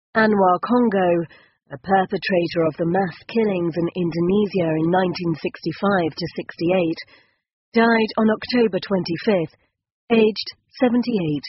Anwar Congo, a perpetrator of the mass killings in Indonesia in 1965–68, died on October 25th, aged 78.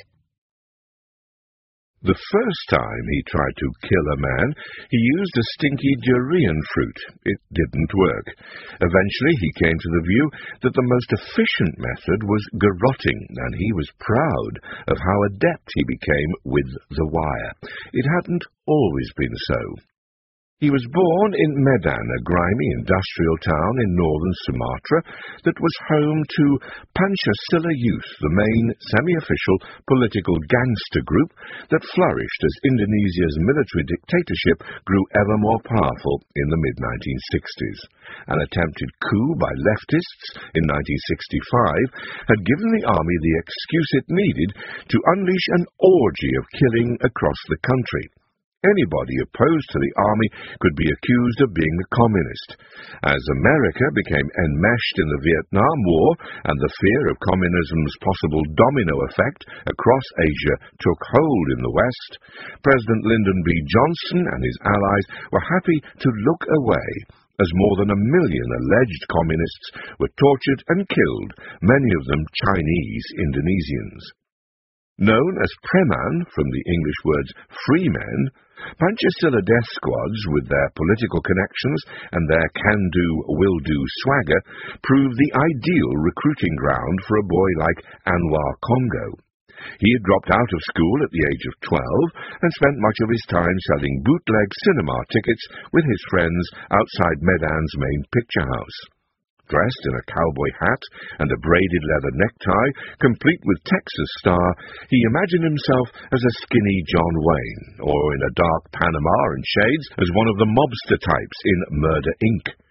The first time he tried to kill a man, he used a stinky durian fruit. It didn't work. Eventually he came to the view that the most efficient method was garrotting, and he was proud of how adept he became with the wire. It hadn't always been so. He was born in Medan, a grimy industrial town in northern Sumatra that was home to Pancasila Youth, the main semi-official political gangster group that flourished as Indonesia's military dictatorship grew ever more powerful in the mid-1960s. An attempted coup by leftists in 1965 had given the army the excuse it needed to unleash an orgy of killing across the country. Anybody opposed to the army could be accused of being a communist. As America became enmeshed in the Vietnam War and the fear of communism's possible domino effect across Asia took hold in the West, President Lyndon B. Johnson and his allies were happy to look away as more than 1 million alleged communists were tortured and killed, many of them Chinese Indonesians. Known as Preman, from the English words free men, Pancasila death squads, with their political connections and their can-do, will-do swagger, proved the ideal recruiting ground for a boy like Anwar Congo. He had dropped out of school at the age of 12 and spent much of his time selling bootleg cinema tickets with his friends outside Medan's main picture house. Dressed in a cowboy hat and a braided leather necktie, complete with Texas star, he imagined himself as a skinny John Wayne, or in a dark Panama and shades as one of the mobster types in Murder, Inc.